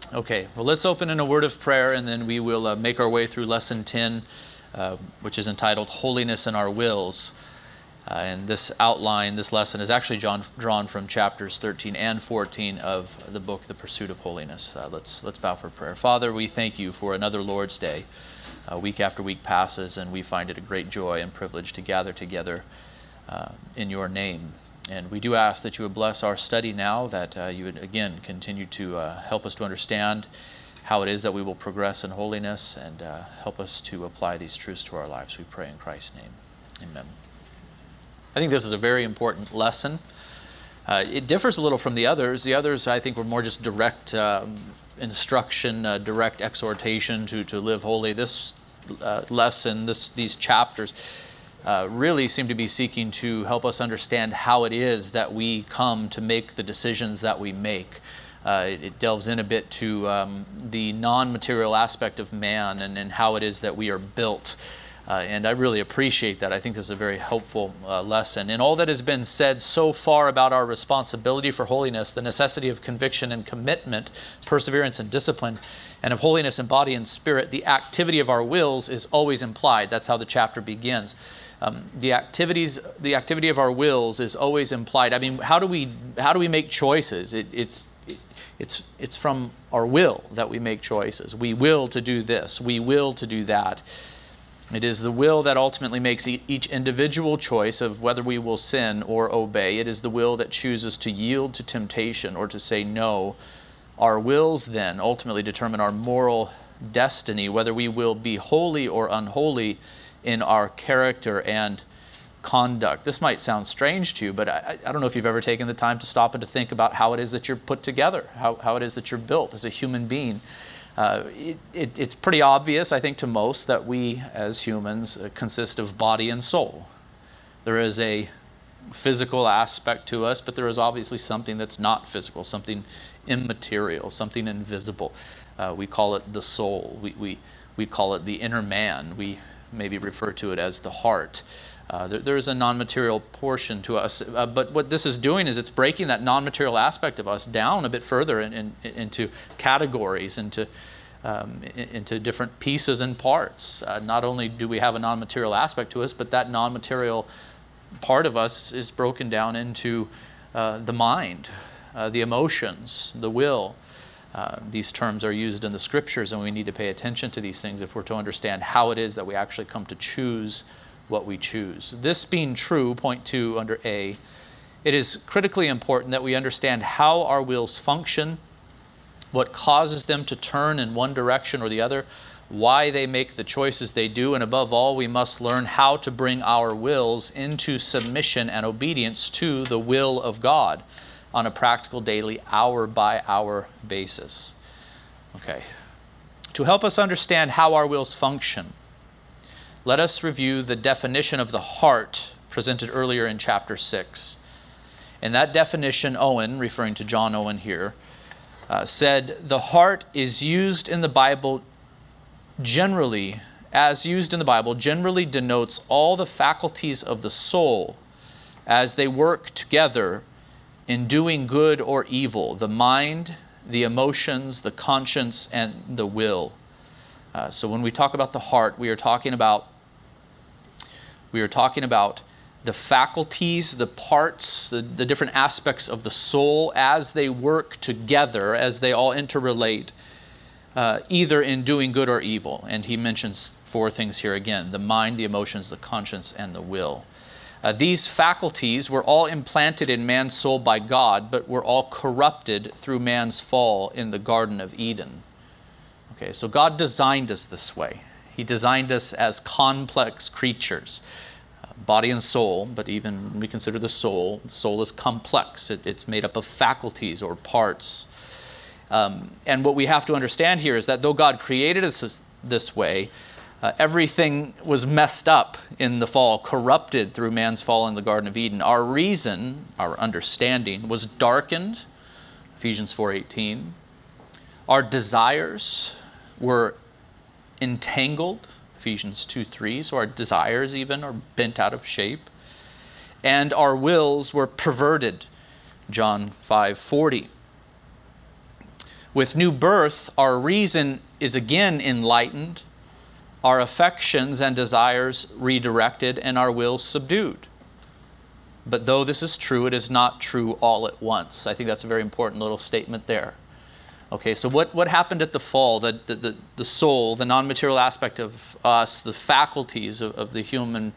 Okay, well, let's open in a word of prayer, and then we will make our way through Lesson 10, which is entitled Holiness in Our Wills. And this outline, this lesson, is actually drawn from chapters 13 and 14 of the book, The Pursuit of Holiness. Let's bow for prayer. Father, we thank you for another Lord's Day. Week after week passes, and we find it a great joy and privilege to gather together in your name. And we do ask that you would bless our study now, that you would, again, continue to help us to understand how it is that we will progress in holiness, and help us to apply these truths to our lives. We pray in Christ's name. Amen. I think this is a very important lesson. It differs a little from the others. The others, I think, were more just direct instruction, direct exhortation to live holy. This lesson, these chapters, really seem to be seeking to help us understand how it is that we come to make the decisions that we make. It delves in a bit to the non-material aspect of man and how it is that we are built. And I really appreciate that. I think this is a very helpful lesson. And all that has been said so far about our responsibility for holiness, the necessity of conviction and commitment, perseverance and discipline, and of holiness in body and spirit, the activity of our wills is always implied. That's how the chapter begins. The activity of our wills is always implied. I mean, how do we make choices? It's from our will that we make choices. We will to do this. We will to do that. It is the will that ultimately makes each individual choice of whether we will sin or obey. It is the will that chooses to yield to temptation or to say no. Our wills then ultimately determine our moral destiny, whether we will be holy or unholy in our character and conduct. This might sound strange to you, but I don't know if you've ever taken the time to stop and to think about how it is that you're put together, how it is that you're built as a human being. It's pretty obvious, I think, to most that we as humans consist of body and soul. There is a physical aspect to us, but there is obviously something that's not physical, something immaterial, something invisible. We call it the soul. We call it the inner man. We maybe refer to it as the heart. There is a non-material portion to us, but what this is doing is it's breaking that non-material aspect of us down a bit further into categories, into different pieces and parts. Not only do we have a non-material aspect to us, but that non-material part of us is broken down into the mind, the emotions, the will. These terms are used in the scriptures, and we need to pay attention to these things if we're to understand how it is that we actually come to choose what we choose. This being true, point 2 under A, it is critically important that we understand how our wills function, what causes them to turn in one direction or the other, why they make the choices they do, and above all, we must learn how to bring our wills into submission and obedience to the will of God on a practical, daily, hour-by-hour basis. Okay. To help us understand how our wills function, let us review the definition of the heart presented earlier in chapter 6. In that definition, Owen, referring to John Owen here, said, the heart is used in the Bible generally denotes all the faculties of the soul as they work together in doing good or evil, the mind, the emotions, the conscience, and the will. So when we talk about the heart, we are talking about the faculties, the parts, the different aspects of the soul as they work together, as they all interrelate, either in doing good or evil. And he mentions 4 things here again: the mind, the emotions, the conscience, and the will. These faculties were all implanted in man's soul by God, but were all corrupted through man's fall in the Garden of Eden. Okay, so God designed us this way. He designed us as complex creatures, body and soul, but even when we consider the soul is complex. It's made up of faculties or parts. And what we have to understand here is that though God created us this way, everything was messed up in the fall, corrupted through man's fall in the Garden of Eden. Our reason, our understanding, was darkened, Ephesians 4:18. Our desires were entangled, Ephesians 2:3. So our desires even are bent out of shape. And our wills were perverted, John 5:40. With new birth, our reason is again enlightened, our affections and desires redirected, and our will subdued. But though this is true, it is not true all at once. I think that's a very important little statement there. Okay, so what happened at the fall? The soul, the non-material aspect of us, the faculties of the human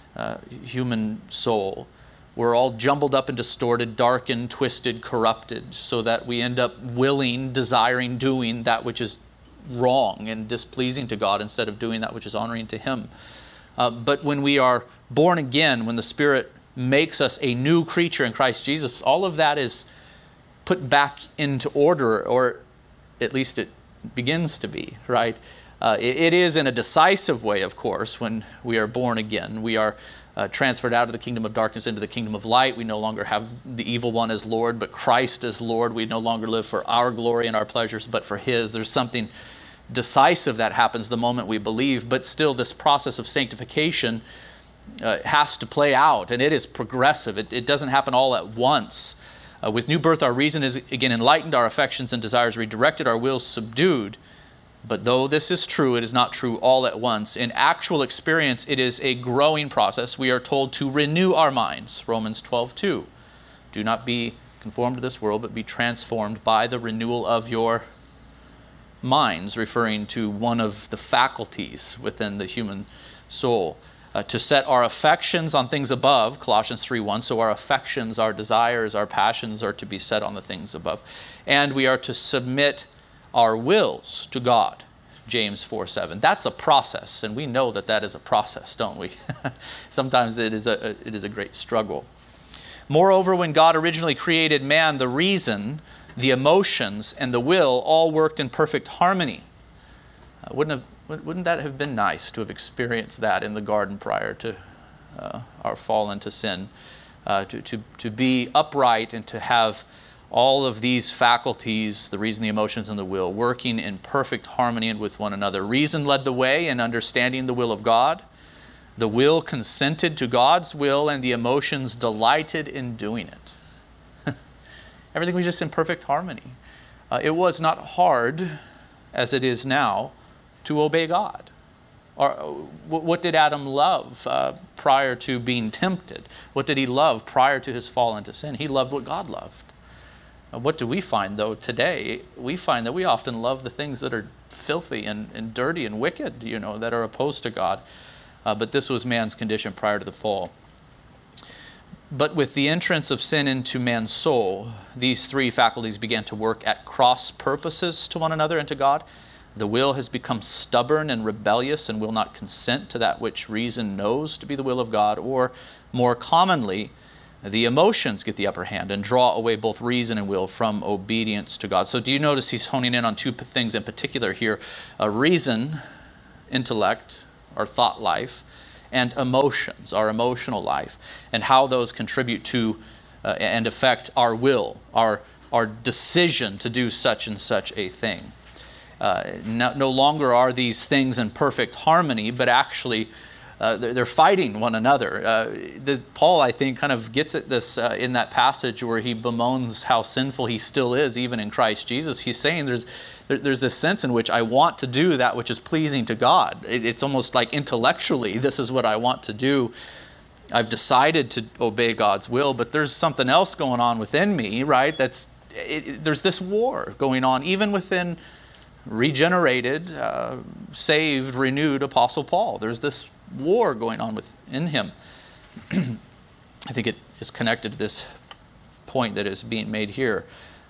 soul, were all jumbled up and distorted, darkened, twisted, corrupted, so that we end up willing, desiring, doing that which is wrong and displeasing to God instead of doing that which is honoring to Him. But when we are born again, when the Spirit makes us a new creature in Christ Jesus, all of that is put back into order, or at least it begins to be, right? It is in a decisive way, of course, when we are born again. We are transferred out of the kingdom of darkness into the kingdom of light. We no longer have the evil one as Lord, but Christ as Lord. We no longer live for our glory and our pleasures, but for His. There's something decisive that happens the moment we believe, but still this process of sanctification has to play out, and it is progressive. It doesn't happen all at once. With new birth, our reason is again enlightened, our affections and desires redirected, our wills subdued. But though this is true, it is not true all at once. In actual experience, it is a growing process. We are told to renew our minds, Romans 12:2. Do not be conformed to this world, but be transformed by the renewal of your minds, referring to one of the faculties within the human soul. To set our affections on things above, Colossians 3:1. So our affections, our desires, our passions are to be set on the things above. And we are to submit our wills to God, James 4:7. That's a process, and we know that is a process, don't we? Sometimes it is a great struggle. Moreover, when God originally created man, the reason, the emotions, and the will all worked in perfect harmony. Wouldn't that have been nice to have experienced that in the garden prior to our fall into sin? To be upright and to have all of these faculties, the reason, the emotions, and the will, working in perfect harmony and with one another. Reason led the way in understanding the will of God. The will consented to God's will, and the emotions delighted in doing it. Everything was just in perfect harmony. It was not hard, as it is now, to obey God. Or what did Adam love prior to being tempted? What did he love prior to his fall into sin? He loved what God loved. What do we find, though, today? We find that we often love the things that are filthy and dirty and wicked, that are opposed to God. But this was man's condition prior to the fall. But with the entrance of sin into man's soul, these three faculties began to work at cross purposes to one another and to God. The will has become stubborn and rebellious and will not consent to that which reason knows to be the will of God, or more commonly, the emotions get the upper hand and draw away both reason and will from obedience to God. So do you notice he's honing in on two things in particular here? Reason, intellect, our thought life, and emotions, our emotional life, and how those contribute to and affect our will, our decision to do such and such a thing. No longer are these things in perfect harmony, but actually they're fighting one another. Paul, I think, kind of gets at this in that passage where he bemoans how sinful he still is, even in Christ Jesus. He's saying there's this sense in which I want to do that which is pleasing to God. It's almost like intellectually, this is what I want to do. I've decided to obey God's will, but there's something else going on within me, right? There's this war going on, even within regenerated, saved, renewed Apostle Paul. There's this war going on within him. I think it is connected to this point that is being made here.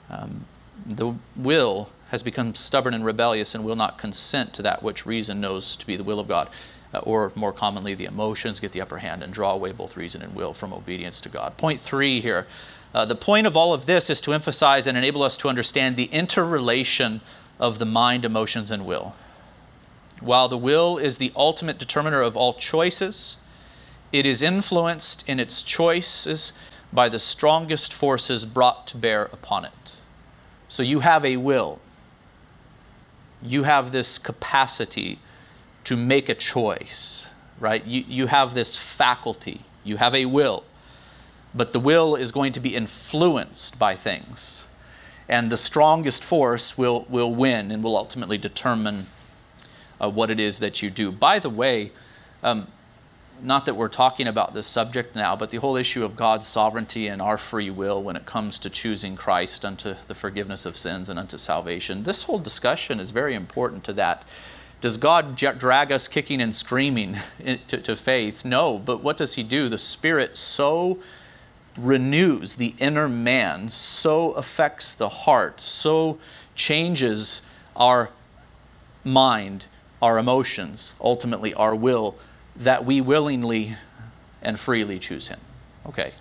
The will has become stubborn and rebellious and will not consent to that which reason knows to be the will of God. Or more commonly, the emotions get the upper hand and draw away both reason and will from obedience to God. Point 3 here. The point of all of this is to emphasize and enable us to understand the interrelation of the mind, emotions, and will. While the will is the ultimate determiner of all choices, it is influenced in its choices by the strongest forces brought to bear upon it. So you have a will. You have this capacity to make a choice, right? You have this faculty. You have a will. But the will is going to be influenced by things. And the strongest force will win and will ultimately determine what it is that you do. By the way, not that we're talking about this subject now, but the whole issue of God's sovereignty and our free will when it comes to choosing Christ unto the forgiveness of sins and unto salvation. This whole discussion is very important to that. Does God drag us kicking and screaming to faith? No, but what does He do? The Spirit so renews the inner man, so affects the heart, so changes our mind, our emotions, ultimately our will, that we willingly and freely choose Him. Okay.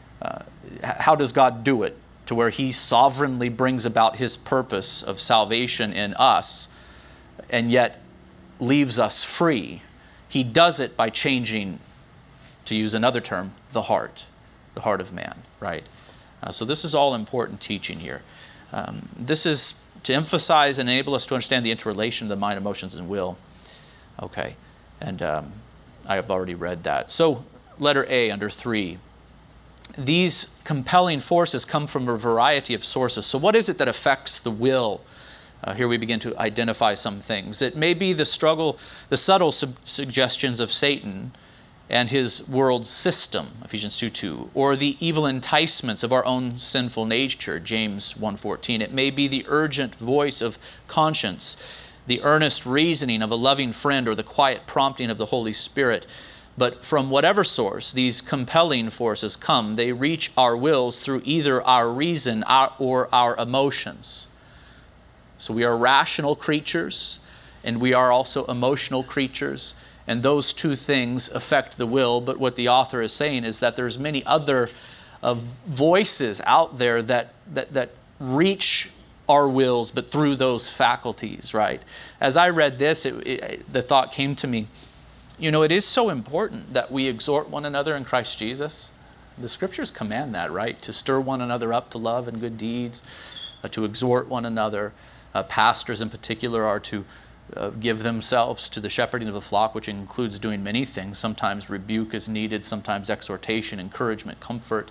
How does God do it? To where He sovereignly brings about His purpose of salvation in us, and yet leaves us free. He does it by changing, to use another term, the heart of man, right? So this is all important teaching here. This is to emphasize and enable us to understand the interrelation of the mind, emotions, and will. Okay, and I have already read that. So letter A under 3. These compelling forces come from a variety of sources. So what is it that affects the will? Here we begin to identify some things. It may be the struggle, the subtle suggestions of Satan and his world system, Ephesians 2:2, or the evil enticements of our own sinful nature, James 1:14. It may be the urgent voice of conscience, the earnest reasoning of a loving friend, or the quiet prompting of the Holy Spirit. But from whatever source these compelling forces come, they reach our wills through either our reason or our emotions. So we are rational creatures, and we are also emotional creatures, and those two things affect the will. But what the author is saying is that there's many other voices out there that reach our wills, but through those faculties, right? As I read this, the thought came to me, it is so important that we exhort one another in Christ Jesus. The Scriptures command that, right? To stir one another up to love and good deeds, to exhort one another. Pastors in particular are to give themselves to the shepherding of the flock, which includes doing many things. Sometimes rebuke is needed, sometimes exhortation, encouragement, comfort.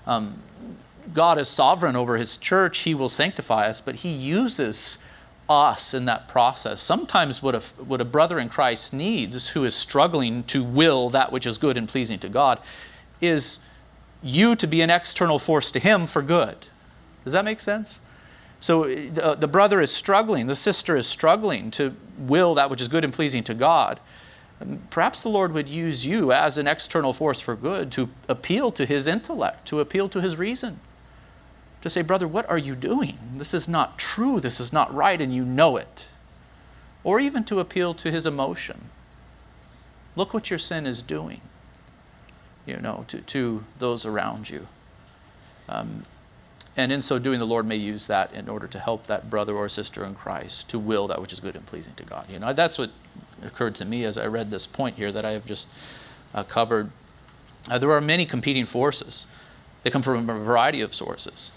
God is sovereign over His church. He will sanctify us, but He uses us in that process. Sometimes what a brother in Christ needs, who is struggling to will that which is good and pleasing to God, is you to be an external force to him for good. Does that make sense? So the brother is struggling, the sister is struggling to will that which is good and pleasing to God. Perhaps the Lord would use you as an external force for good to appeal to his intellect, to appeal to his reason. To say, brother, what are you doing? This is not true, this is not right, and you know it. Or even to appeal to his emotion. Look what your sin is doing, to those around you. And in so doing, the Lord may use that in order to help that brother or sister in Christ to will that which is good and pleasing to God. That's what occurred to me as I read this point here that I have just covered. There are many competing forces. They come from a variety of sources.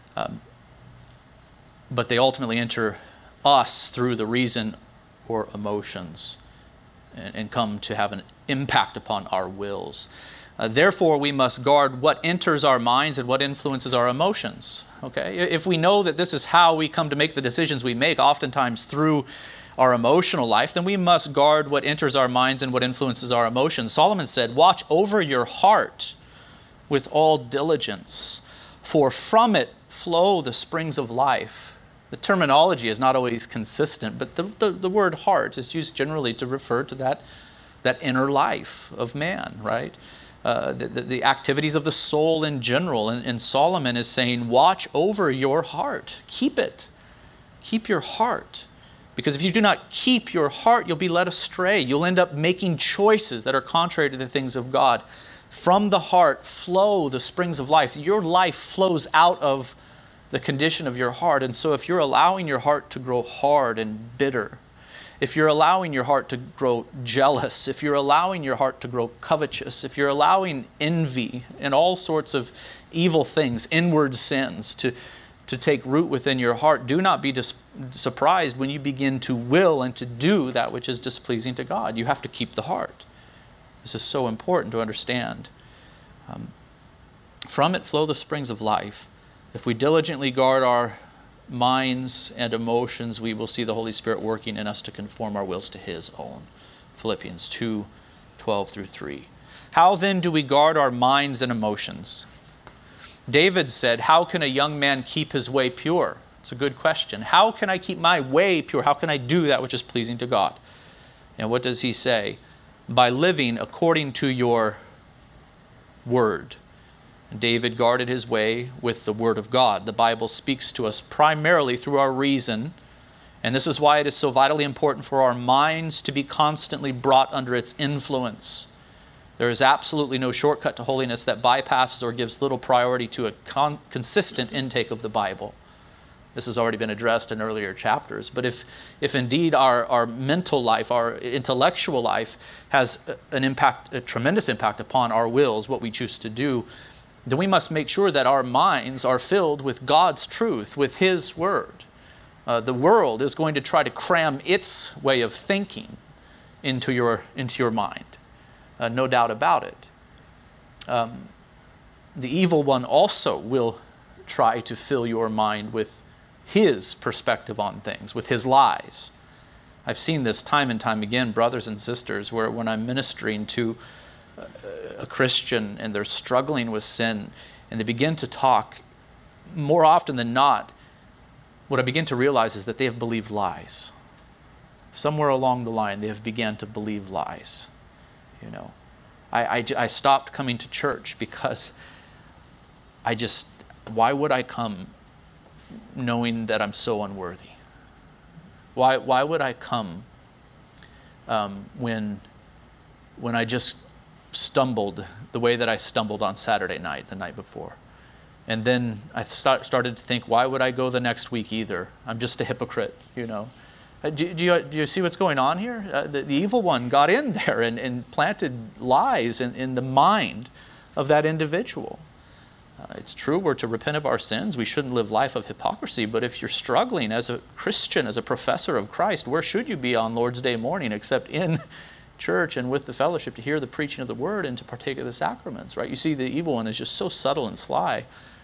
But they ultimately enter us through the reason or emotions and come to have an impact upon our wills. Therefore, we must guard what enters our minds and what influences our emotions. Okay? If we know that this is how we come to make the decisions we make, oftentimes through our emotional life, then we must guard what enters our minds and what influences our emotions. Solomon said, "Watch over your heart with all diligence, for from it flow the springs of life." The terminology is not always consistent, but the word heart is used generally to refer to that inner life of man, right? The activities of the soul in general. And Solomon is saying, watch over your heart. Keep it. Keep your heart. Because if you do not keep your heart, you'll be led astray. You'll end up making choices that are contrary to the things of God. From the heart flow the springs of life. Your life flows out of the condition of your heart. And so if you're allowing your heart to grow hard and bitter, if you're allowing your heart to grow jealous, if you're allowing your heart to grow covetous, if you're allowing envy and all sorts of evil things, inward sins to take root within your heart, do not be surprised when you begin to will and to do that which is displeasing to God. You have to keep the heart. This is so important to understand. From it flow the springs of life. If we diligently guard our minds and emotions, we will see the Holy Spirit working in us to conform our wills to His own. Philippians 2:12-3. How then do we guard our minds and emotions? David said, how can a young man keep his way pure? It's a good question. How can I keep my way pure? How can I do that which is pleasing to God? And what does he say? By living according to your word. David guarded his way with the word of God. The Bible speaks to us primarily through our reason, and this is why it is so vitally important for our minds to be constantly brought under its influence. There is absolutely no shortcut to holiness that bypasses or gives little priority to a consistent intake of the Bible. This has already been addressed in earlier chapters. But if indeed our mental life, our intellectual life has an impact, a tremendous impact upon our wills, what we choose to do, then we must make sure that our minds are filled with God's truth, with His Word. The world is going to try to cram its way of thinking into your mind. No doubt about it. The evil one also will try to fill your mind with his perspective on things, with his lies. I've seen this time and time again, brothers and sisters, where when I'm ministering to a Christian and they're struggling with sin and they begin to talk, more often than not, what I begin to realize is that they have believed lies. Somewhere along the line, they have begun to believe lies. You know, I stopped coming to church because why would I come knowing that I'm so unworthy? Why would I come when I just stumbled the way that I stumbled on Saturday night, the night before? And then I started to think, why would I go the next week either? I'm just a hypocrite, you know. Do you see what's going on here? The evil one got in there and planted lies in the mind of that individual. It's true, we're to repent of our sins. We shouldn't live life of hypocrisy. But if you're struggling as a Christian, as a professor of Christ, where should you be on Lord's Day morning except in church and with the fellowship to hear the preaching of the Word and to partake of the sacraments, right? You see, the evil one is just so subtle and sly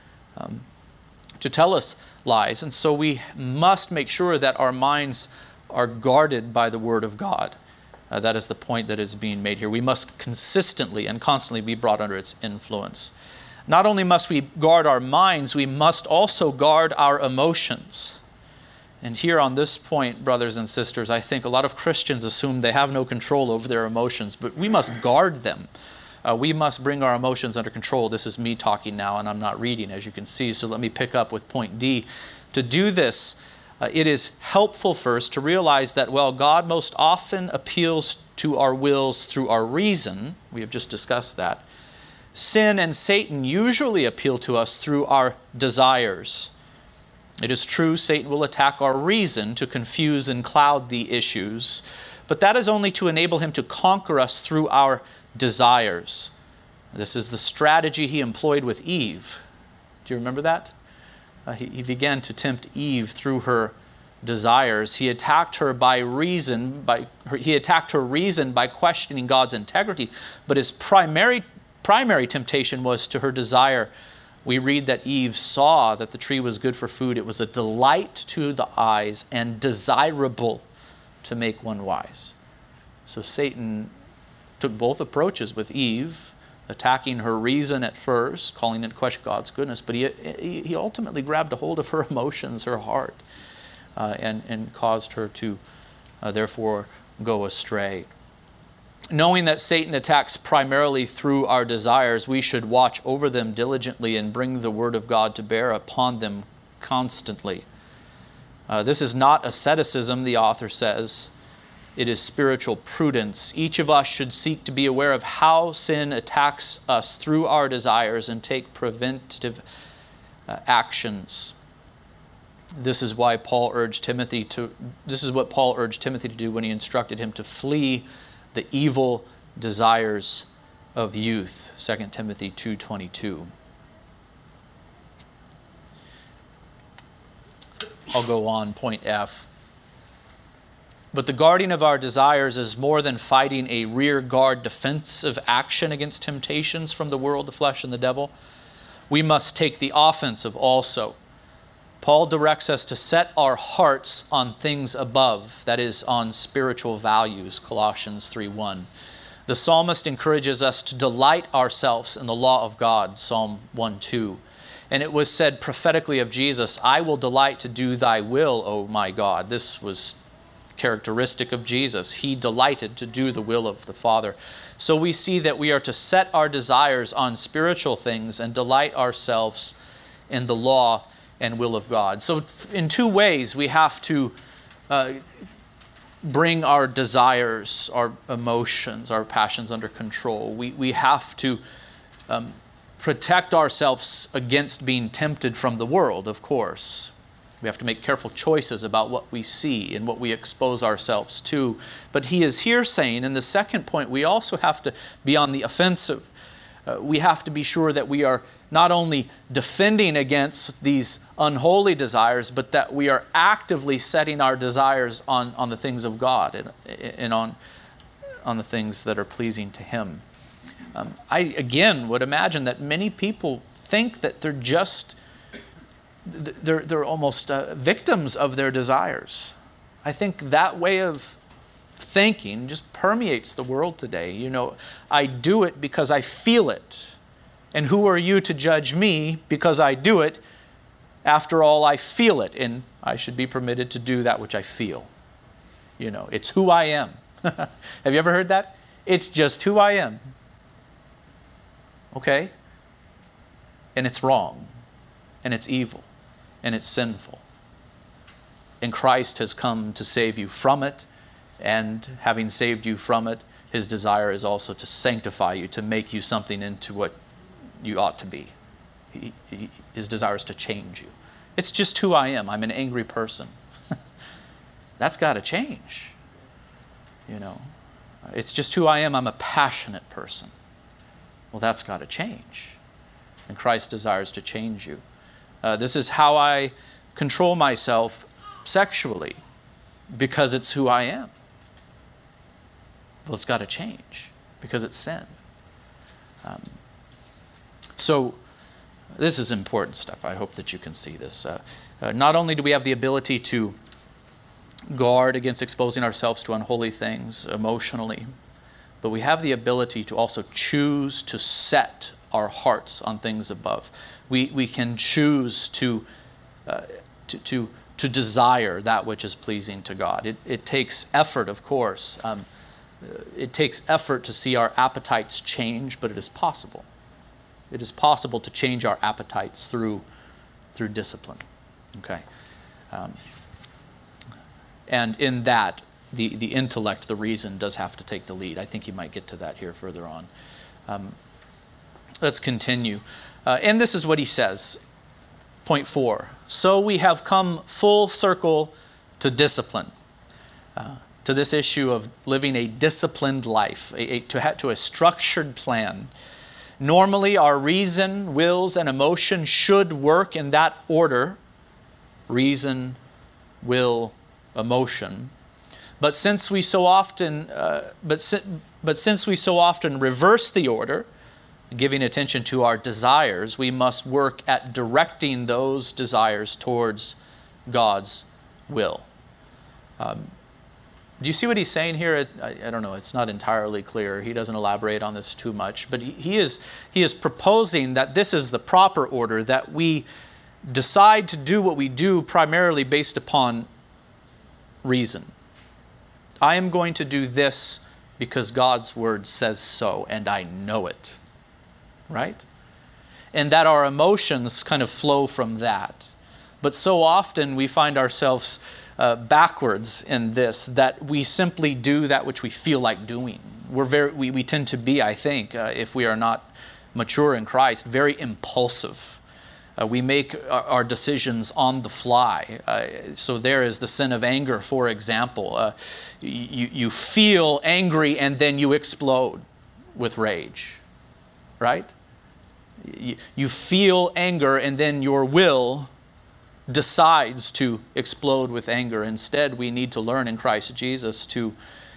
to tell us lies. And so we must make sure that our minds are guarded by the Word of God. That is the point that is being made here. We must consistently and constantly be brought under its influence. Not only must we guard our minds, we must also guard our emotions. And here on this point, brothers and sisters, I think a lot of Christians assume they have no control over their emotions, but we must guard them. We must bring our emotions under control. This is me talking now, and I'm not reading, as you can see, so let me pick up with point D. To do this, it is helpful first to realize that while God most often appeals to our wills through our reason, we have just discussed that, sin and Satan usually appeal to us through our desires. It is true, Satan will attack our reason to confuse and cloud the issues, but that is only to enable him to conquer us through our desires. This is the strategy he employed with Eve. Do you remember that? He began to tempt Eve through her desires. He attacked her reason by questioning God's integrity, but his primary temptation was to her desire. We read that Eve saw that the tree was good for food. It was a delight to the eyes and desirable to make one wise. So Satan took both approaches with Eve, attacking her reason at first, calling into question God's goodness, but he ultimately grabbed a hold of her emotions, her heart, and caused her to therefore go astray. Knowing that Satan attacks primarily through our desires, we should watch over them diligently and bring the Word of God to bear upon them constantly. This is not asceticism, the author says. It is spiritual prudence. Each of us should seek to be aware of how sin attacks us through our desires and take preventative actions. This is what Paul urged Timothy to do when he instructed him to flee the evil desires of youth. 2 Timothy 2:22. I'll go on, point F. But the guarding of our desires is more than fighting a rear guard defensive action against temptations from the world, the flesh, and the devil. We must take the offensive also. Paul directs us to set our hearts on things above, that is, on spiritual values, Colossians 3:1. The psalmist encourages us to delight ourselves in the law of God, Psalm 1:2. And it was said prophetically of Jesus, I will delight to do thy will, O my God. This was characteristic of Jesus. He delighted to do the will of the Father. So we see that we are to set our desires on spiritual things and delight ourselves in the law and will of God. So in two ways we have to bring our desires, our emotions, our passions under control. We have to protect ourselves against being tempted from the world, of course. We have to make careful choices about what we see and what we expose ourselves to. But he is here saying, in the second point, we also have to be on the offensive. We have to be sure that we are not only defending against these unholy desires, but that we are actively setting our desires on the things of God and on the things that are pleasing to Him. I, again, would imagine that many people think that they're almost victims of their desires. I think that way of thinking just permeates the world today. You know, I do it because I feel it. And who are you to judge me because I do it? After all, I feel it, and I should be permitted to do that which I feel. You know, it's who I am. Have you ever heard that? It's just who I am. Okay? And it's wrong. And it's evil. And it's sinful. And Christ has come to save you from it. And having saved you from it, His desire is also to sanctify you, to make you something into what you ought to be. His desire is to change you. It's just who I am. I'm an angry person. That's got to change. You know, it's just who I am. I'm a passionate person. Well, that's got to change. And Christ desires to change you. This is how I control myself sexually, because it's who I am. Well, it's got to change because it's sin. So this is important stuff. I hope that you can see this. Not only do we have the ability to guard against exposing ourselves to unholy things emotionally, but we have the ability to also choose to set our hearts on things above. We can choose to desire that which is pleasing to God. It takes effort, of course. It takes effort to see our appetites change, but it is possible. It is possible to change our appetites through discipline. Okay, and in that, the intellect, the reason, does have to take the lead. I think you might get to that here further on. Let's continue. And this is what he says. Point 4. So we have come full circle to discipline. To this issue of living a disciplined life, to a structured plan. Normally, our reason, wills, and emotion should work in that order. Reason, will, emotion. But since we so often, since we so often reverse the order, giving attention to our desires, we must work at directing those desires towards God's will. Do you see what he's saying here? I don't know. It's not entirely clear. He doesn't elaborate on this too much. But he is proposing that this is the proper order, that we decide to do what we do primarily based upon reason. I am going to do this because God's word says so, and I know it. Right? And that our emotions kind of flow from that. But so often we find ourselves backwards in this, that we simply do that which we feel like doing. We tend to be, I think, if we are not mature in Christ, very impulsive. We make our decisions on the fly. So there is the sin of anger, for example. You feel angry and then you explode with rage, right? You feel anger and then your will decides to explode with anger. Instead, we need to learn in Christ Jesus to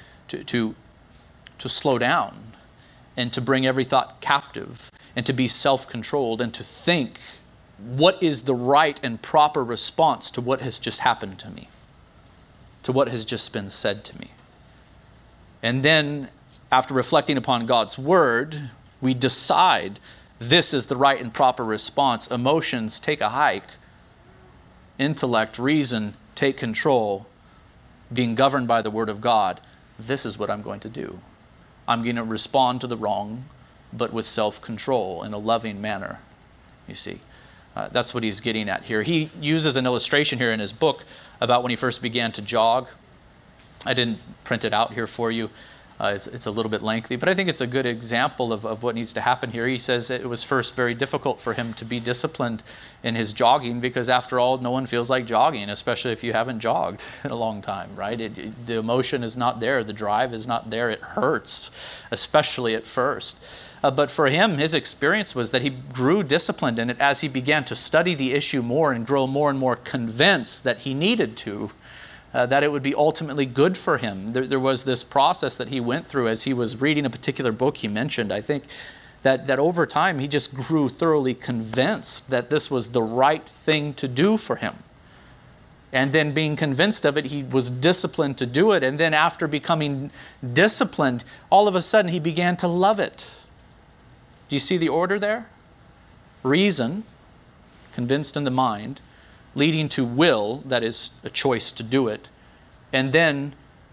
slow down and to bring every thought captive and to be self-controlled and to think what is the right and proper response to what has just happened to me, to what has just been said to me. And then, after reflecting upon God's word, we decide this is the right and proper response. Emotions take a hike. Intellect, reason, take control. Being governed by the word of God, this is what I'm going to do. I'm going to respond to the wrong, but with self-control in a loving manner, you see. That's what he's getting at here. He uses an illustration here in his book about when he first began to jog. I didn't print it out here for you. It's a little bit lengthy, but I think it's a good example of what needs to happen here. He says it was first very difficult for him to be disciplined in his jogging because, after all, no one feels like jogging, especially if you haven't jogged in a long time, right? The emotion is not there. The drive is not there. It hurts, especially at first. But for him, his experience was that he grew disciplined in it as he began to study the issue more and grow more and more convinced that he needed to, that it would be ultimately good for him. There was this process that he went through as he was reading a particular book he mentioned, I think, that over time he just grew thoroughly convinced that this was the right thing to do for him. And then being convinced of it, he was disciplined to do it. And then after becoming disciplined, all of a sudden he began to love it. Do you see the order there? Reason, convinced in the mind, leading to will, that is a choice to do it. And then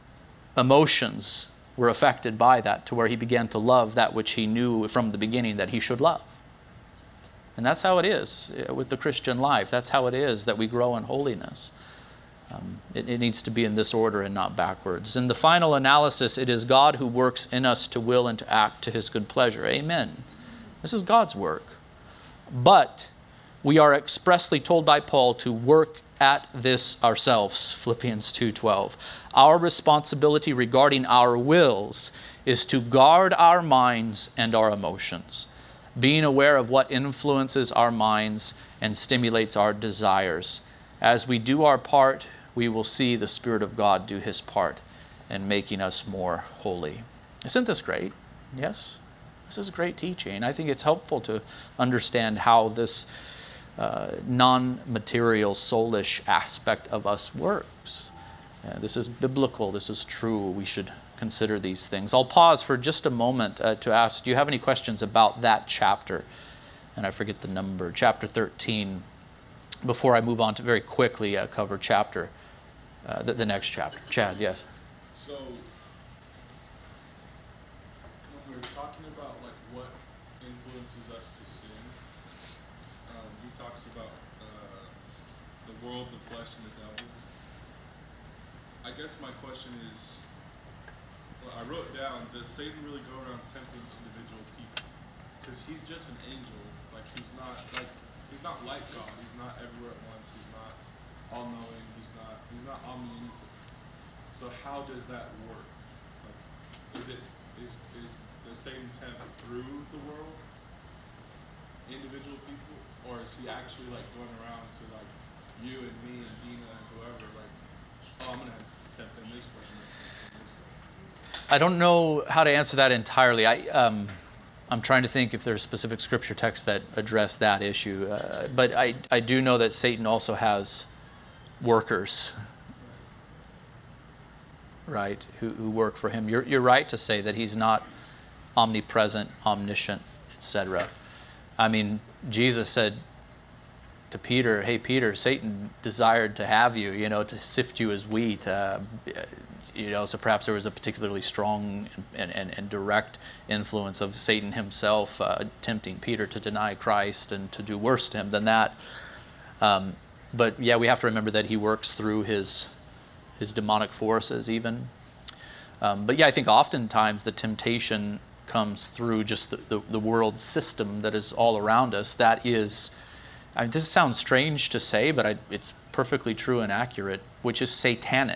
emotions were affected by that to where he began to love that which he knew from the beginning that he should love. And that's how it is with the Christian life. That's how it is that we grow in holiness. It needs to be in this order and not backwards. In the final analysis, it is God who works in us to will and to act to his good pleasure. Amen. This is God's work. But we are expressly told by Paul to work at this ourselves, Philippians 2:12. Our responsibility regarding our wills is to guard our minds and our emotions, being aware of what influences our minds and stimulates our desires. As we do our part, we will see the Spirit of God do his part in making us more holy. Isn't this great? Yes? This is great teaching. I think it's helpful to understand how this non-material, soulish aspect of us works. This is biblical. This is true. We should consider these things. I'll pause for just a moment to ask, do you have any questions about that chapter? And I forget the number, chapter 13, before I move on to very quickly cover chapter, the next chapter. Chad, yes? So, when we're talking about like what influences us to sin, he talks about the world, the flesh, and the devil. I guess my question is, well, I wrote down, does Satan really go around tempting individual people? Because he's just an angel. Like he's not like God. He's not everywhere at once. He's not all-knowing. He's not omnipotent. So how does that work? Like, is the Satan tempt through the world, individual people, or is he actually like going around to like you and me and Dina and whoever, like, oh, I'm gonna tempt them this way. I don't know how to answer that entirely. I'm trying to think if there's specific scripture texts that address that issue. But I do know that Satan also has workers, right, who work for him. You're right to say that he's not omnipresent, omniscient, etc. I mean, Jesus said to Peter, hey, Peter, Satan desired to have you, to sift you as wheat. So perhaps there was a particularly strong and direct influence of Satan himself tempting Peter to deny Christ and to do worse to him than that. But yeah, we have to remember that he works through his demonic forces even. But yeah, I think oftentimes the temptation comes through just the world system that is all around us. That is, this sounds strange to say, but it's perfectly true and accurate, which is satanic.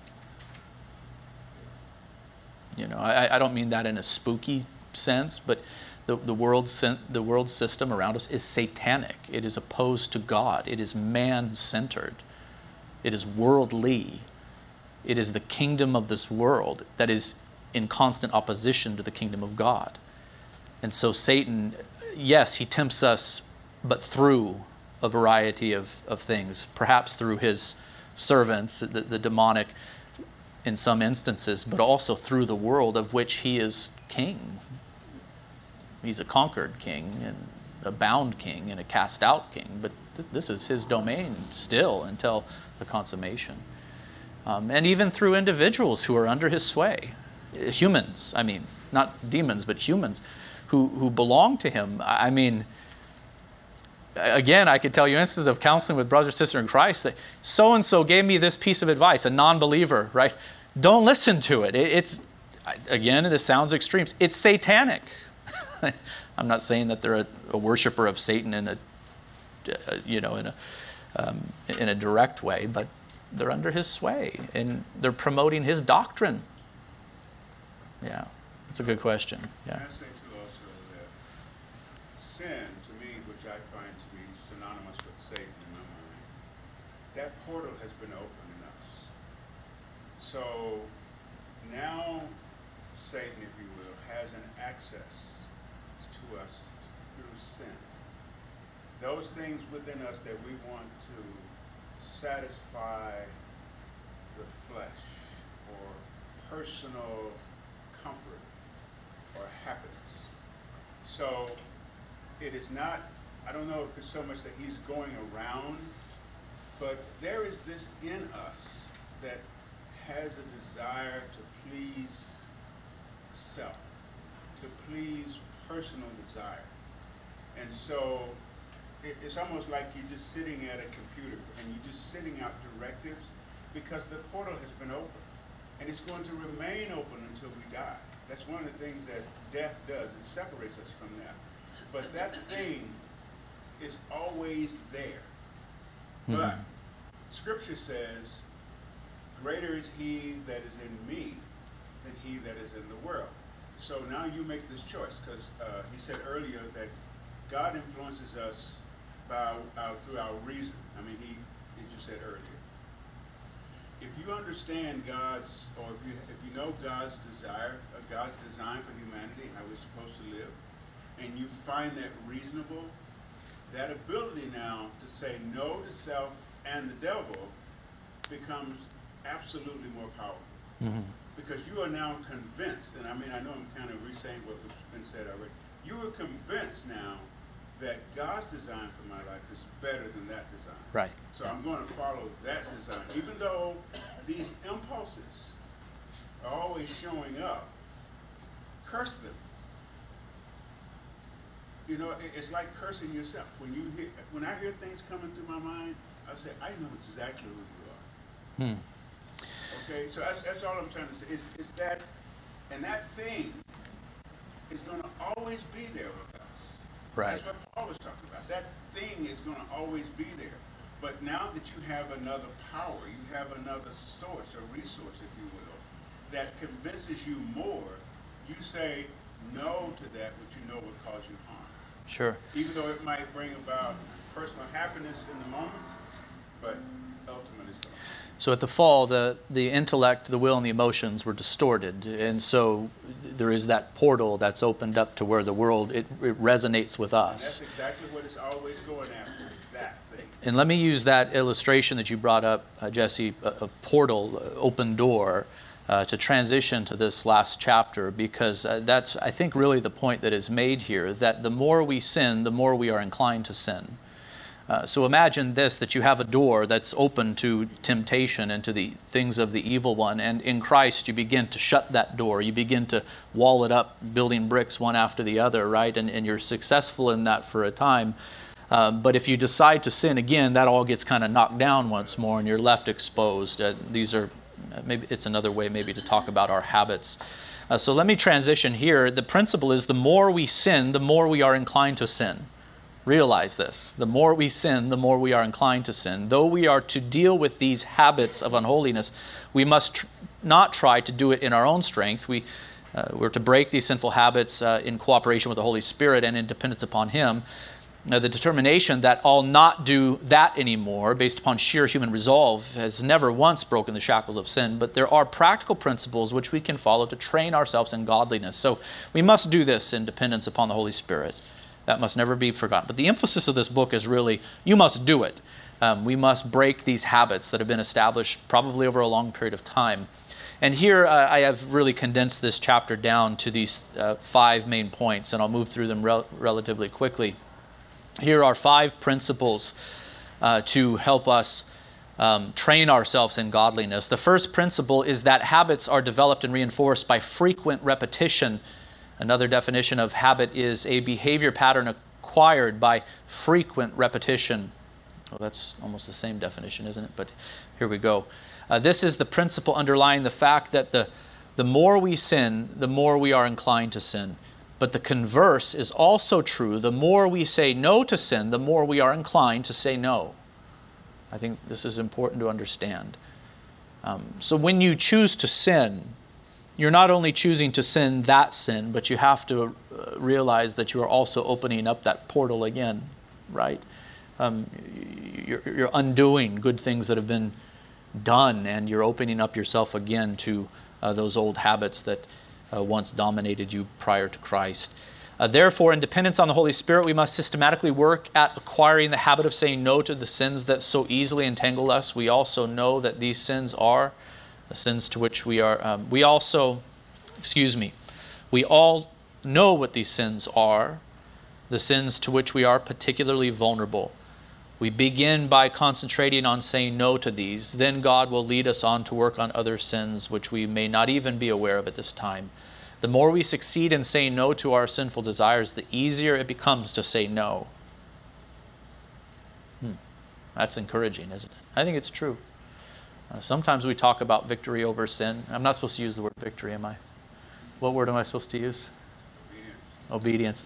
I don't mean that in a spooky sense, but the world system around us is satanic. It is opposed to God. It is man-centered. It is worldly. It is the kingdom of this world that is in constant opposition to the kingdom of God. And so Satan, yes, he tempts us, but through a variety of things, perhaps through his servants, the demonic in some instances, but also through the world of which he is king. He's a conquered king and a bound king and a cast out king, but this is his domain still until the consummation. And even through individuals who are under his sway, humans, I mean, not demons, but humans who belong to him. I mean, again, I could tell you instances of counseling with brother or sister in Christ that so-and-so gave me this piece of advice, a non-believer, right? Don't listen to it. It's, again, this sounds extreme. It's satanic. I'm not saying that they're a worshiper of Satan in a direct way, but they're under his sway and they're promoting his doctrine. Yeah, that's a good question. Yeah. Can I say too also that sin, to me, which I find to be synonymous with Satan in my mind, that portal has been opened in us. So now Satan, if you will, has an access to us through sin. Those things within us that we want to satisfy the flesh or personal comfort or happiness. So it is not, I don't know if it's so much that he's going around, but there is this in us that has a desire to please self, to please personal desire. And so it's almost like you're just sitting at a computer and you're just sitting out directives because the portal has been opened. And it's going to remain open until we die. That's one of the things that death does. It separates us from that. But that thing is always there. Mm-hmm. But Scripture says, greater is he that is in me than he that is in the world. So now you make this choice, because he said earlier that God influences us through our reason. I mean, as you said earlier. If you understand God's, or if you know God's desire, God's design for humanity, how we're supposed to live, and you find that reasonable, that ability now to say no to self and the devil becomes absolutely more powerful. Mm-hmm. Because you are now convinced, and I mean, I know I'm kind of re-saying what was been said already. You are convinced now that God's design for my life is better than that design. Right. So I'm going to follow that design. Even though these impulses are always showing up, curse them. You know, it's like cursing yourself. When I hear things coming through my mind, I say, I know exactly who you are. Okay, so that's all I'm trying to say. Is that, and that thing is going to always be there with us. Right. That's what Paul was talking about. That thing is going to always be there. But now that you have another power, you have another source, a resource, if you will, that convinces you more, you say no to that which you know would cause you harm. Sure. Even though it might bring about personal happiness in the moment, but ultimately it's going to. So at the fall, the intellect, the will, and the emotions were distorted. And so there is that portal that's opened up to where the world, it resonates with us. And that's exactly what it's always going after, that thing. And let me use that illustration that you brought up, Jesse, a portal, open door, to transition to this last chapter, because that's, I think, really the point that is made here, that the more we sin, the more we are inclined to sin. So imagine this, that you have a door that's open to temptation and to the things of the evil one, and in Christ you begin to shut that door. You begin to wall it up, building bricks one after the other, right? And you're successful in that for a time. But if you decide to sin again, that all gets kind of knocked down once more and you're left exposed. These are, maybe it's another way maybe to talk about our habits. So let me transition here. The principle is the more we sin, the more we are inclined to sin. Realize this. The more we sin, the more we are inclined to sin. Though we are to deal with these habits of unholiness, we must not try to do it in our own strength. We're to break these sinful habits in cooperation with the Holy Spirit and in dependence upon Him. The determination that I'll not do that anymore, based upon sheer human resolve, has never once broken the shackles of sin, but there are practical principles which we can follow to train ourselves in godliness. So we must do this in dependence upon the Holy Spirit. That must never be forgotten. But the emphasis of this book is really, you must do it. We must break these habits that have been established probably over a long period of time. And here I have really condensed this chapter down to these 5 main points, and I'll move through them relatively quickly. Here are 5 principles to help us train ourselves in godliness. The first principle is that habits are developed and reinforced by frequent repetition. Another definition of habit is a behavior pattern acquired by frequent repetition. Well, that's almost the same definition, isn't it? But here we go. This is the principle underlying the fact that the more we sin, the more we are inclined to sin. But the converse is also true. The more we say no to sin, the more we are inclined to say no. I think this is important to understand. So when you choose to sin, you're not only choosing to sin that sin, but you have to realize that you are also opening up that portal again, right? You're undoing good things that have been done, and you're opening up yourself again to those old habits that once dominated you prior to Christ. Therefore, in dependence on the Holy Spirit, we must systematically work at acquiring the habit of saying no to the sins that so easily entangle us. We also know that these sins are the sins to which we are, we all know what these sins are, the sins to which we are particularly vulnerable. We begin by concentrating on saying no to these. Then God will lead us on to work on other sins which we may not even be aware of at this time. The more we succeed in saying no to our sinful desires, the easier it becomes to say no. That's encouraging, isn't it? I think it's true. Sometimes we talk about victory over sin. I'm not supposed to use the word victory, am I? What word am I supposed to use? Obedience.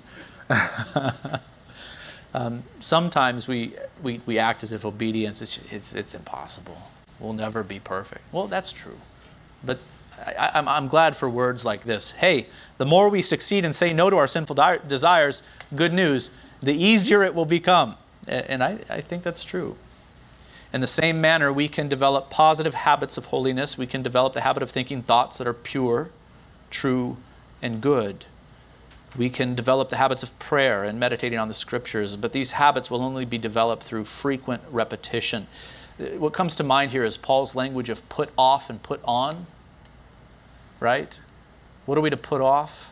Sometimes we act as if obedience it's impossible. We'll never be perfect. Well, that's true. But I'm glad for words like this. Hey, the more we succeed in saying no to our sinful desires, good news, the easier it will become. And I think that's true. In the same manner, we can develop positive habits of holiness. We can develop the habit of thinking thoughts that are pure, true, and good. We can develop the habits of prayer and meditating on the Scriptures, but these habits will only be developed through frequent repetition. What comes to mind here is Paul's language of put off and put on, right? What are we to put off?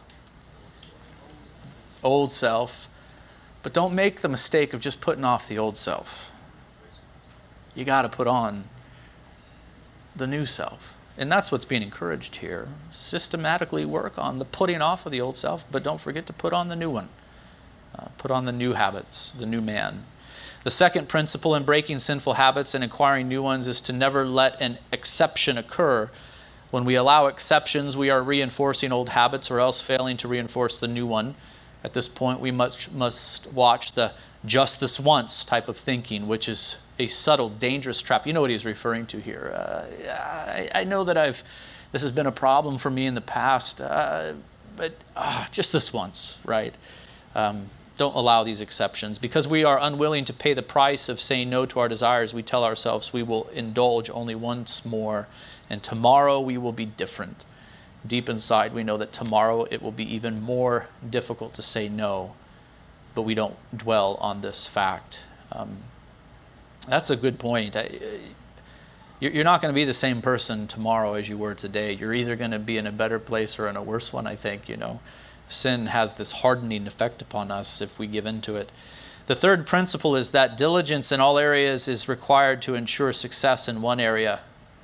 Old self. But don't make the mistake of just putting off the old self. You got to put on the new self. And that's what's being encouraged here. Systematically work on the putting off of the old self, but don't forget to put on the new one. Put on the new habits, the new man. The second principle in breaking sinful habits and acquiring new ones is to never let an exception occur. When we allow exceptions, we are reinforcing old habits or else failing to reinforce the new one. At this point, we must watch the just this once type of thinking, which is a subtle, dangerous trap. You know what he's referring to here. I know that this has been a problem for me in the past, but just this once, right? Don't allow these exceptions. Because we are unwilling to pay the price of saying no to our desires, we tell ourselves we will indulge only once more, and tomorrow we will be different. Deep inside, we know that tomorrow it will be even more difficult to say no, but we don't dwell on this fact. That's a good point. You're not going to be the same person tomorrow as you were today. You're either going to be in a better place or in a worse one, I think. Sin has this hardening effect upon us if we give in to it. The third principle is that diligence in all areas is required to ensure success in one area.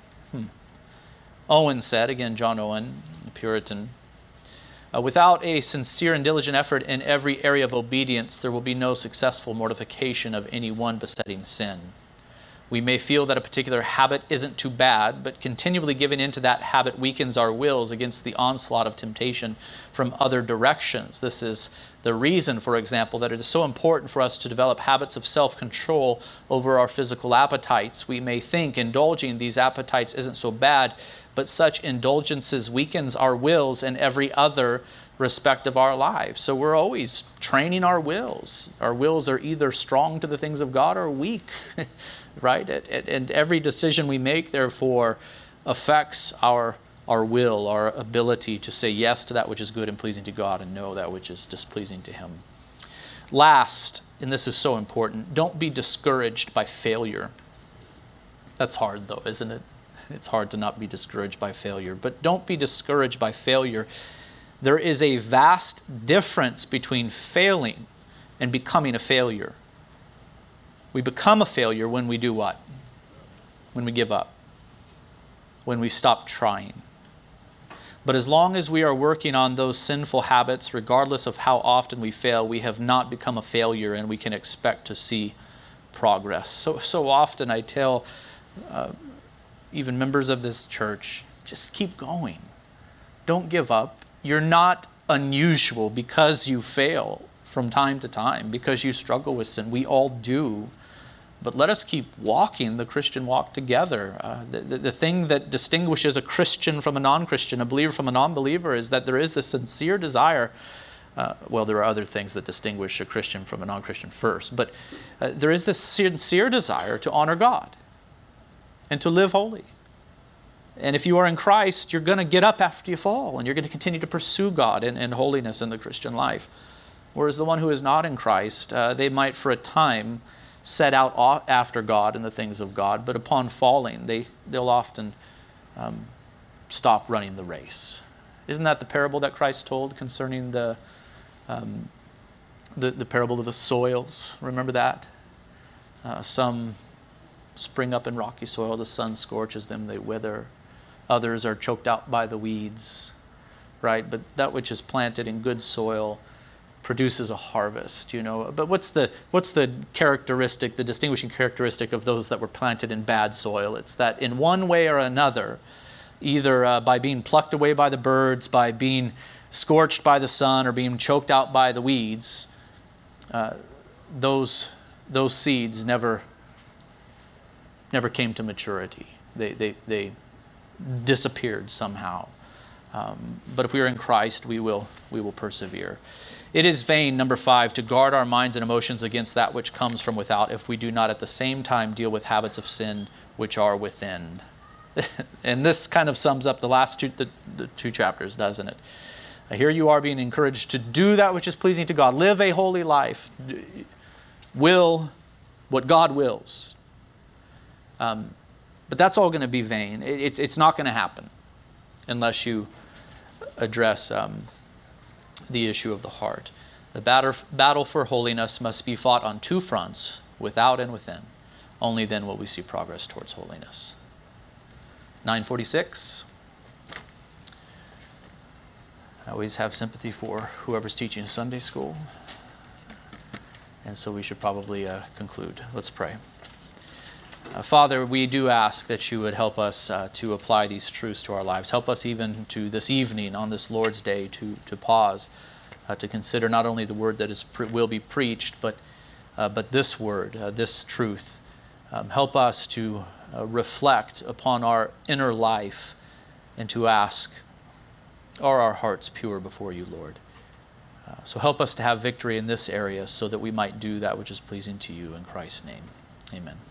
Owen said, again, John Owen, a Puritan, without a sincere and diligent effort in every area of obedience, there will be no successful mortification of any one besetting sin. We may feel that a particular habit isn't too bad, but continually giving in to that habit weakens our wills against the onslaught of temptation from other directions. This is the reason, for example, that it is so important for us to develop habits of self-control over our physical appetites. We may think indulging these appetites isn't so bad, but such indulgences weakens our wills in every other respect of our lives. So we're always training our wills. Our wills are either strong to the things of God or weak, right? And every decision we make, therefore, affects our will, our ability to say yes to that which is good and pleasing to God and no that which is displeasing to Him. Last, and this is so important, don't be discouraged by failure. That's hard though, isn't it? It's hard to not be discouraged by failure. But don't be discouraged by failure. There is a vast difference between failing and becoming a failure. We become a failure when we do what? When we give up. When we stop trying. But as long as we are working on those sinful habits, regardless of how often we fail, we have not become a failure, and we can expect to see progress. So often I tell even members of this church, just keep going. Don't give up. You're not unusual because you fail from time to time, because you struggle with sin. We all do. But let us keep walking the Christian walk together. The thing that distinguishes a Christian from a non-Christian, a believer from a non-believer, is that there is this sincere desire. Well, there are other things that distinguish a Christian from a non-Christian first, but there is this sincere desire to honor God and to live holy. And if you are in Christ, you're going to get up after you fall, and you're going to continue to pursue God and holiness in the Christian life. Whereas the one who is not in Christ, they might for a time set out after God and the things of God, but upon falling, they'll often stop running the race. Isn't that the parable that Christ told concerning the parable of the soils? Remember that? Some spring up in rocky soil, the sun scorches them, they wither. Others are choked out by the weeds, right? But that which is planted in good soil produces a harvest, But what's the characteristic, the distinguishing characteristic of those that were planted in bad soil? It's that in one way or another, either by being plucked away by the birds, by being scorched by the sun, or being choked out by the weeds, those seeds never came to maturity. They disappeared somehow. But if we are in Christ, we will persevere. It is vain, number 5, to guard our minds and emotions against that which comes from without if we do not at the same time deal with habits of sin which are within. And this kind of sums up the last two chapters, doesn't it? Here you are being encouraged to do that which is pleasing to God. Live a holy life. Will what God wills. But that's all going to be vain. It's not going to happen unless you address the issue of the heart. The battle for holiness must be fought on two fronts, without and within. Only then will we see progress towards holiness. 9:46. I always have sympathy for whoever's teaching Sunday school. And so we should probably conclude. Let's pray. Father, we do ask that you would help us to apply these truths to our lives. Help us even to this evening on this Lord's Day to pause, to consider not only the word that will be preached, but this word, this truth. Help us to reflect upon our inner life and to ask, are our hearts pure before you, Lord? So help us to have victory in this area so that we might do that which is pleasing to you in Christ's name. Amen.